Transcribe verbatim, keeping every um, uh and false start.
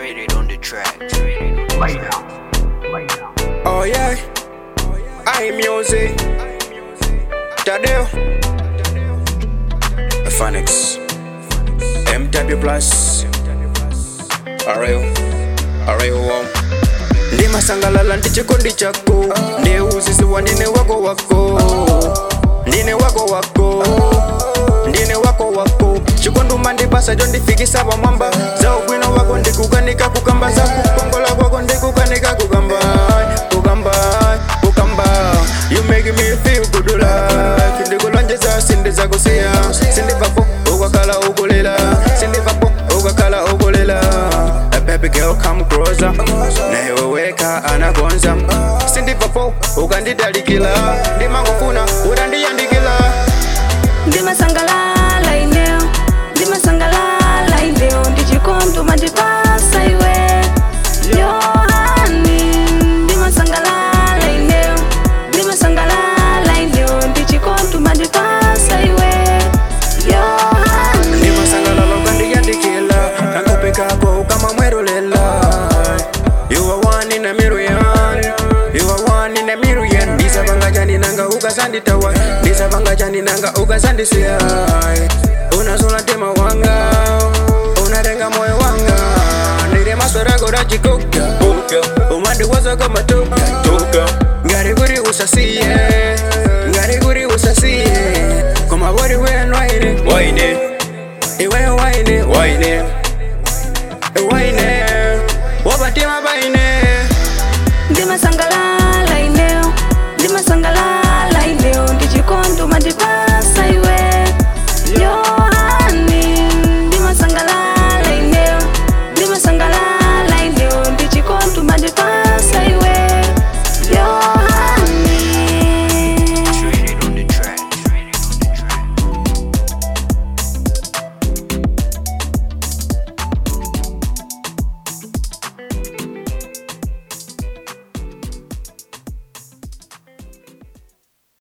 Traded on the track. Traded on the Lay track. down. Lay down. Oh yeah, I music. Tadeo, Phoenix, M W Plus, Areo, Areo. Ndima sangalala ndichikondi chako, ndiye uzisiwa ndine wako wako, ndine wako wako, ndine wako wako. Chikondu mandipasa jondifikisa pamwamba, za ubwino wako ndikukanika kukamba, za kukongola kwako ndikukanika kukamba, kukamba, kukamba. You make me feel good like ndikulonjeza sindi zakusiya, sindi papo ukakala ukulela, sindi papo ukakala ukulela. A baby girl come closer, newe weka anagonza, sindi papo ukandidalikila, ndimangofuna urandiyandikila. Ndima sangalala ineo, ndima sangalala ineo, ndichikondu mandipasa iwe Yohani. Ndima sangalala ineo, ndima sangalala ineo, ndichikondu mandipasa iwe Yohani. Ndima sangalala ukandiyandikila, kankope kako kama mwerolela. You are one in a million, you are one in a million. Ndisa banga jani nanga ukasanditawa, ndisa banga jani nanga ukasandisia. Unazula tema wanga, unarenga moyo wanga. Nire maswara gora jikoka, boka, umandi waza kama toka, toka. Ngari guri usasiye, ngari guri usasiye. Koma wari we waine, waine, iwe waine, waine, waine. Wabatima baine. Ndima sangalala